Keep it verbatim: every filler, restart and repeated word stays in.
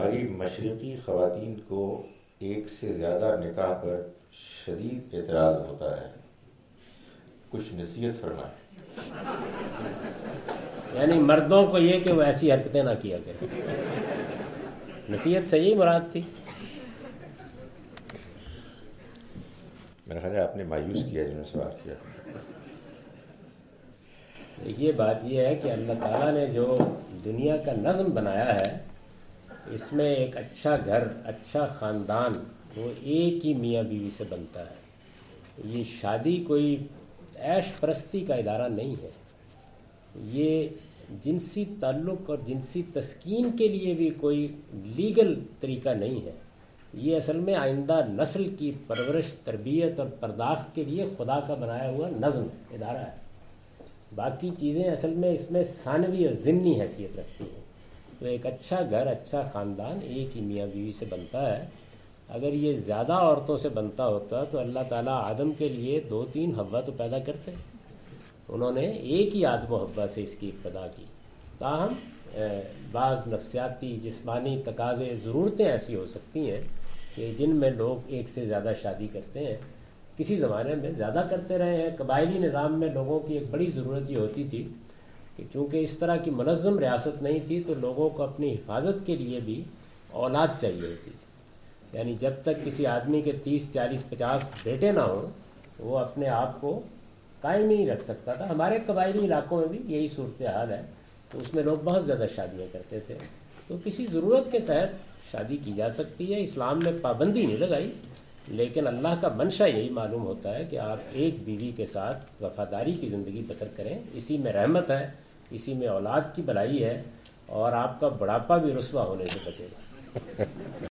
مغرب مشرقی خواتین کو ایک سے زیادہ نکاح پر شدید اعتراض ہوتا ہے، کچھ نصیحت فرمائیں۔ یعنی مردوں کو یہ کہ وہ ایسی حرکتیں نہ کیا کریں، نصیحت سے یہی مراد تھی۔ میرا خیال ہے آپ نے مایوس کیا جنہوں نے سوال کیا۔ یہ بات یہ ہے کہ اللہ تعالیٰ نے جو دنیا کا نظم بنایا ہے، اس میں ایک اچھا گھر، اچھا خاندان وہ ایک ہی میاں بیوی سے بنتا ہے۔ یہ شادی کوئی عیش پرستی کا ادارہ نہیں ہے، یہ جنسی تعلق اور جنسی تسکین کے لیے بھی کوئی لیگل طریقہ نہیں ہے۔ یہ اصل میں آئندہ نسل کی پرورش، تربیت اور پرداخت کے لیے خدا کا بنایا ہوا نظم ادارہ ہے۔ باقی چیزیں اصل میں اس میں ثانوی اور ضمنی حیثیت رکھتی ہیں۔ تو ایک اچھا گھر، اچھا خاندان ایک ہی میاں بیوی سے بنتا ہے۔ اگر یہ زیادہ عورتوں سے بنتا ہوتا تو اللہ تعالیٰ آدم کے لیے دو تین حوا تو پیدا کرتے، انہوں نے ایک ہی آدم و حوا سے اس کی ابتدا کی۔ تاہم بعض نفسیاتی جسمانی تقاضے، ضرورتیں ایسی ہو سکتی ہیں کہ جن میں لوگ ایک سے زیادہ شادی کرتے ہیں۔ کسی زمانے میں زیادہ کرتے رہے ہیں۔ قبائلی نظام میں لوگوں کی ایک بڑی ضرورت یہ ہوتی تھی کہ چونکہ اس طرح کی منظم ریاست نہیں تھی تو لوگوں کو اپنی حفاظت کے لیے بھی اولاد چاہیے ہوتی تھی۔ یعنی جب تک کسی آدمی کے تیس چالیس پچاس بیٹے نہ ہوں وہ اپنے آپ کو قائم نہیں رکھ سکتا تھا۔ ہمارے قبائلی علاقوں میں بھی یہی صورتحال ہے، تو اس میں لوگ بہت زیادہ شادیاں کرتے تھے۔ تو کسی ضرورت کے تحت شادی کی جا سکتی ہے، اسلام نے پابندی نہیں لگائی، لیکن اللہ کا منشا یہی معلوم ہوتا ہے کہ آپ ایک بیوی کے ساتھ وفاداری کی زندگی بسر کریں۔ اسی میں رحمت ہے، اسی میں اولاد کی بھلائی ہے، اور آپ کا بڑھاپا بھی رسوا ہونے سے بچے گا۔